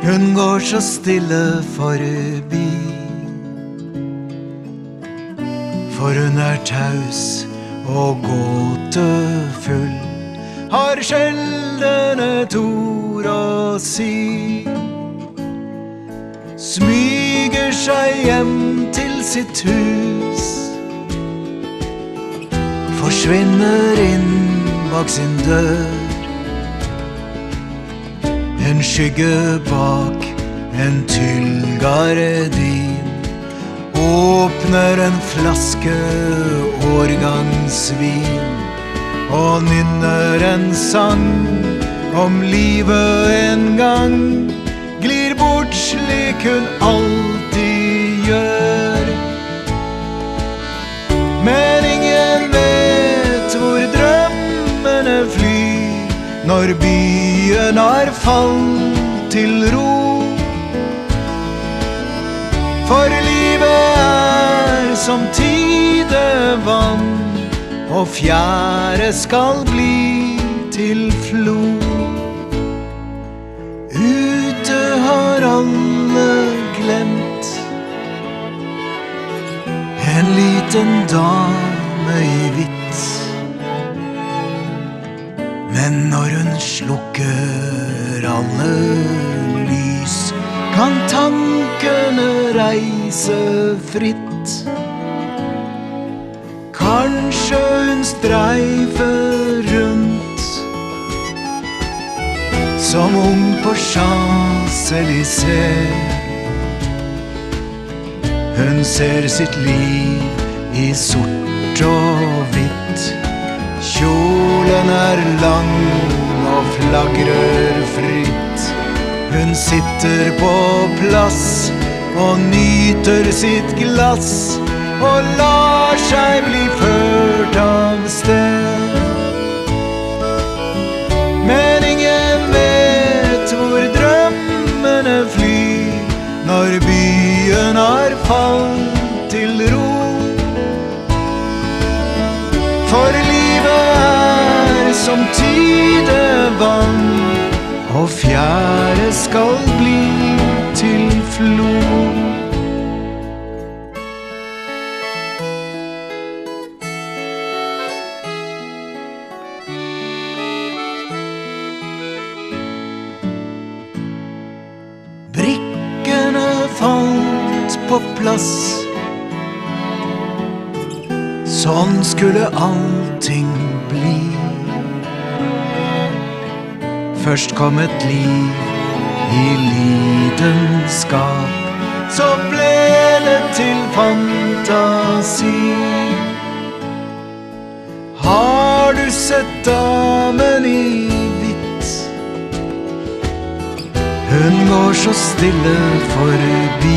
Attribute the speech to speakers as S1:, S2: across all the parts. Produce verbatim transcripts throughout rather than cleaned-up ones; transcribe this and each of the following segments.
S1: Hun går så stille forbi, for hun er taus og gåtefull, har sjelden et ord å si. Smyger seg hjem til sitt hus, forsvinner inn bak sin dør. En skygge bak en tyllgardin åpner en flaske årgangsvin og nynner en sang om livet en gang glir bort slik hun alltid gjør. Men ingen vet hvor drømmene flyr når byen har falt til ro. For livet er som tidevann, og fjære skal bli til flo. Ute har alle glemt en liten dame i hvitt. Men når hun slukker alle lys, kan tankene reise fritt. Kanskje hun streifer rundt som ung på Champs-Élysées. Hun ser sitt liv i sort og hvitt. Kjolen er lang og flagrer fritt. Hun sitter på plass og nyter sitt glass og lar seg bli ført av sted. Men ingen vet hvor drømmene flyr når byen har falt til ro. For livet er som tidevann, og fjære skal bli til flo. Brikkene falt på plass, sånn skulle allting bli. Først kom et liv i lidenskap, så ble det til fantasi. Har du sett damen i hvitt? Hun går så stille forbi,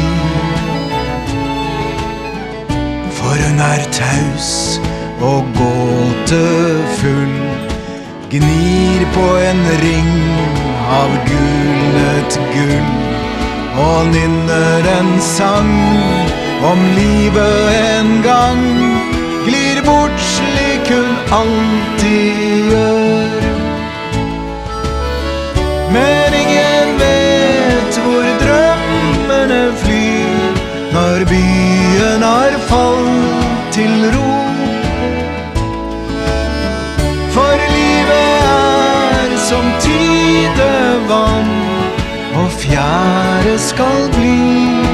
S1: for hun er taus og gåtefull, gnir på en ring av gulnet gull og nynner en sang om livet en gang glir bort slik hun alltid gjør. Men ingen vet hvor drømmene flyr når byen har falt til ro. For livet er som tidevann, og fjære skal bli